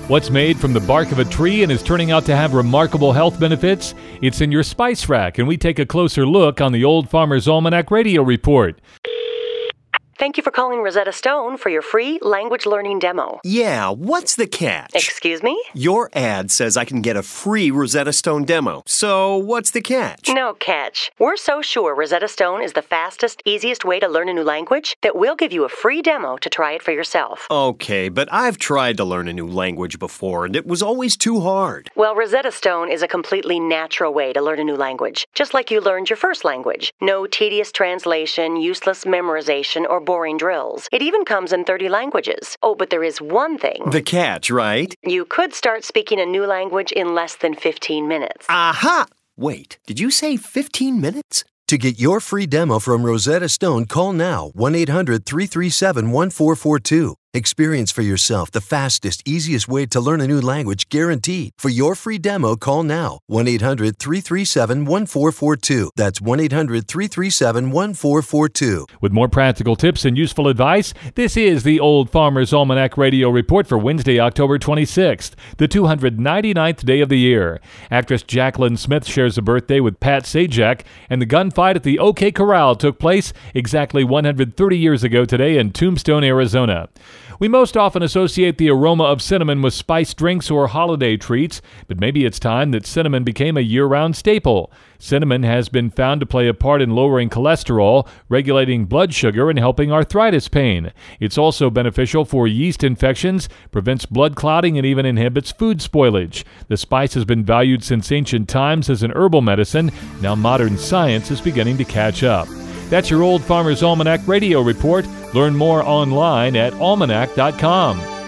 What's made from the bark of a tree and is turning out to have remarkable health benefits? It's in your spice rack, and we take a closer look on the Old Farmer's Almanac Radio Report. Thank you for calling Rosetta Stone for your free language learning demo. Yeah, what's the catch? Excuse me? Your ad says I can get a free Rosetta Stone demo. So what's the catch? No catch. We're so sure Rosetta Stone is the fastest, easiest way to learn a new language that we'll give you a free demo to try it for yourself. Okay, but I've tried to learn a new language before, and it was always too hard. Well, Rosetta Stone is a completely natural way to learn a new language, just like you learned your first language. No tedious translation, useless memorization, or boring drills. It even comes in 30 languages. Oh, but there is one thing. The catch, right? You could start speaking a new language in less than 15 minutes. Aha! Wait, did you say 15 minutes? To get your free demo from Rosetta Stone, call now 1-800-337-1442. Experience for yourself the fastest, easiest way to learn a new language guaranteed. For your free demo, call now 1-800-337-1442. That's 1-800-337-1442. With more practical tips and useful advice, this is the Old Farmer's Almanac Radio Report for Wednesday, October 26th, the 299th day of the year. Actress Jaclyn Smith shares a birthday with Pat Sajak, and the gunfight at the OK Corral took place exactly 130 years ago today in Tombstone, Arizona. We most often associate the aroma of cinnamon with spiced drinks or holiday treats, but maybe it's time that cinnamon became a year-round staple. Cinnamon has been found to play a part in lowering cholesterol, regulating blood sugar, and helping arthritis pain. It's also beneficial for yeast infections, prevents blood clotting, and even inhibits food spoilage. The spice has been valued since ancient times as an herbal medicine. Now modern science is beginning to catch up. That's your Old Farmer's Almanac Radio Report. Learn more online at almanac.com.